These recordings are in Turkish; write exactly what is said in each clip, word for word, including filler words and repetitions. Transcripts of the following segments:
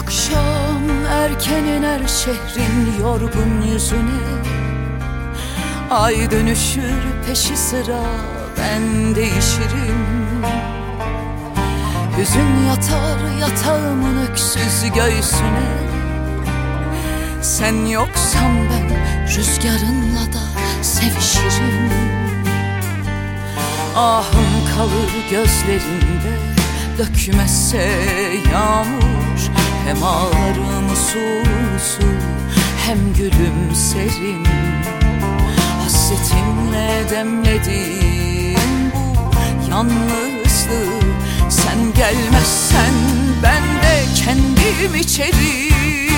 Akşam erken iner şehrin yorgun yüzüne, ay dönüşür peşi sıra ben değişirim. Hüzün yatar yatağımın öksüz göğsüne, sen yoksan ben rüzgarınla da sevişirim. Ahım kalır gözlerinde, dökmezse yağmur, hem ağlarım su hem gülümserim. Hasretinle demlediğim bu yalnızlığı, sen gelmezsen ben de kendim içerim.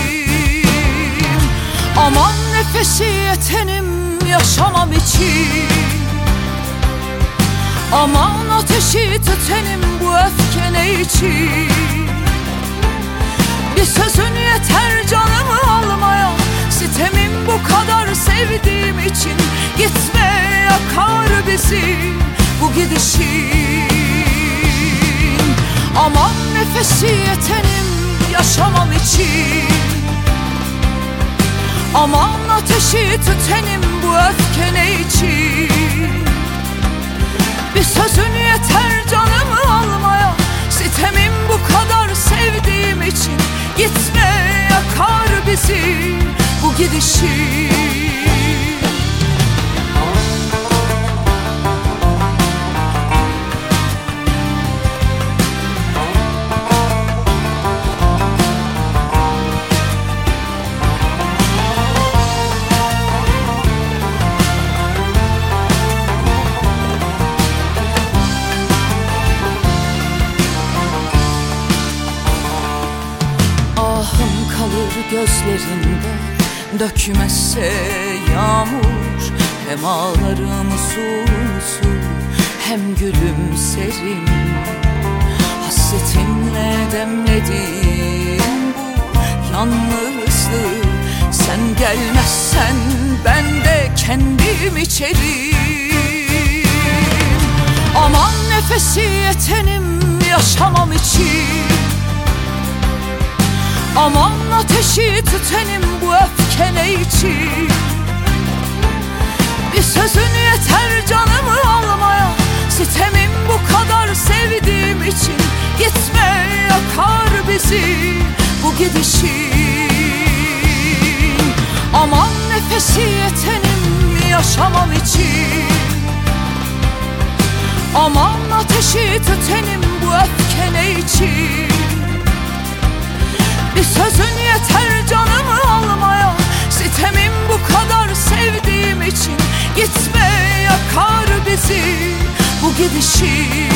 Aman nefesi yetenim yaşamam için, aman ateşi tütenim bu öfke ne için? Bir sözün yeter canımı almaya, sitemim bu kadar sevdiğim için. Gitme yakar bizi bu gidişin. Aman nefesi yetenim yaşamam için, aman ateşi tütenim bu öfke ne için? Bir sözün yeter canımı almaya, sitemim bu kadar sevdiğim için. Gitme yakar bizi bu gidişin. Gözlerinde dökmezse yağmur, hem ağlarım su hem gülümserim. Hasretinle demlediğim bu yalnızlığı, sen gelmezsen ben de kendim içerim. Aman nefesi yetenim yaşamam için, aman ateşi tütenim bu öfke ne için? Bir sözün yeter canımı almaya, sitemim bu kadar sevdiğim için. Gitme yakar bizi bu gidişin. Aman nefesi yetenim yaşamam için, aman ateşi tütenim bu öfke ne için? Bir sözün yeter canımı almaya, sitemim bu kadar sevdiğim için. Gitme yakar bizi bu gidişin.